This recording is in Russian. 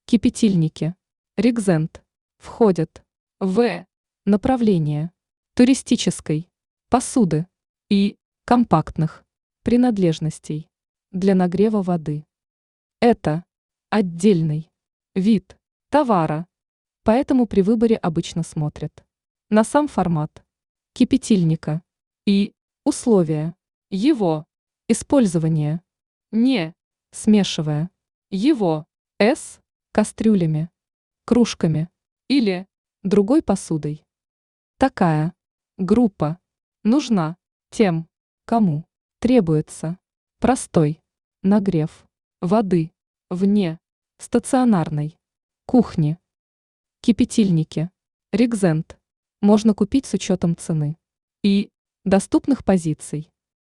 Кипятильники. Регзент. Входят в направление туристической посуды и компактных принадлежностей для нагрева воды. Это отдельный вид товара, поэтому при выборе обычно смотрят на сам формат кипятильника и условия его использования, не смешивая его с кастрюлями, кружками или другой посудой. Такая группа нужна тем, кому требуется простой нагрев воды вне стационарной кухни. Кипятильники. Регзент можно купить с учетом цены и доступных позиций.